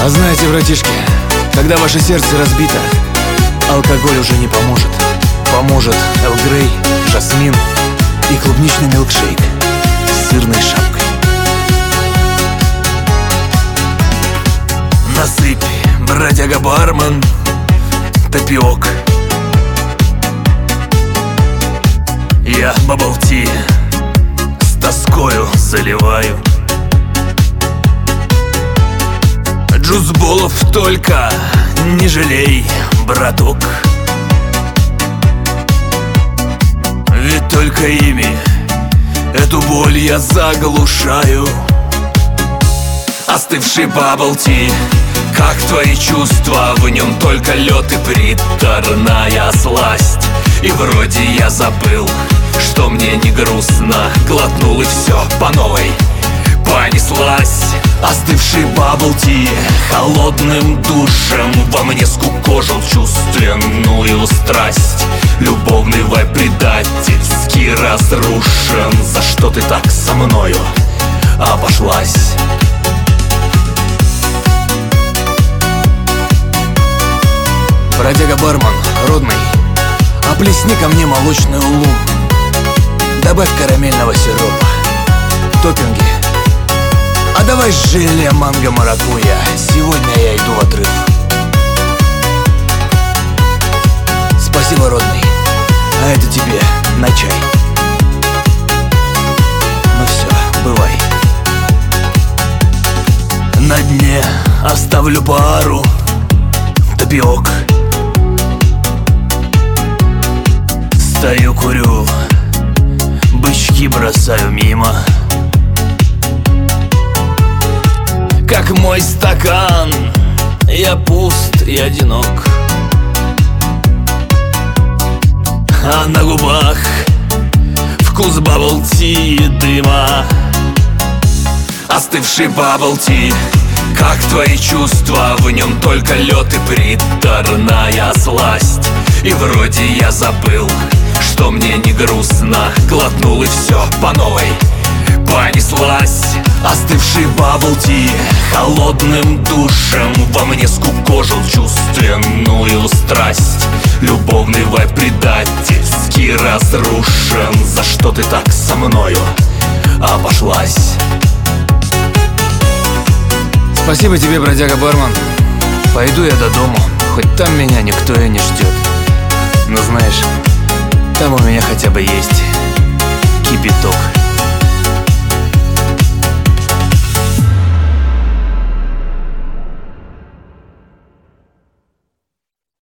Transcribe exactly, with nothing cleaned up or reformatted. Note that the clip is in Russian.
А знаете, братишки, когда ваше сердце разбито, алкоголь уже не поможет. Поможет Эрл Грей, жасмин и клубничный милкшейк с сырной шапкой. Насыпь, бродяга-бармен, тапиок. Я бабл-ти с тоскою заливаю. Джузболов только не жалей, браток. Ведь только ими эту боль я заглушаю. Остывший бабл-ти, как твои чувства? В нем только лед и приторная сласть. И вроде я забыл, что мне не грустно. Глотнул и все по новой понеслась. Остывший бабл-ти холодным душем во мне скукожил чувственную страсть. Любовный вайб предательски разрушен. За что ты так со мною обошлась? Бродяга-бармен, родный, оплесни ко мне молочный улун. Добавь карамельного сиропа, топпинги. А давай желе манго-маракуйя. Сегодня я иду в отрыв. Спасибо, родный. А это тебе на чай. Ну все, бывай. На дне оставлю пару тапиок. Стою, курю, бычки бросаю мимо. Как мой стакан, я пуст и одинок. А на губах вкус бабл-ти и дыма. Остывший бабл-ти, как твои чувства? В нем только лед и приторная сласть. И вроде я забыл, что мне не грустно. Глотнул и все по новой понеслась. Остывший бабл-ти холодным душем во мне скукожил чувственную страсть. Любовный вайб предательски разрушен. За что ты так со мною обошлась? Спасибо тебе, бродяга-бармен. Пойду я до дому, хоть там меня никто и не ждет. Но знаешь, там у меня хотя бы есть кипяток.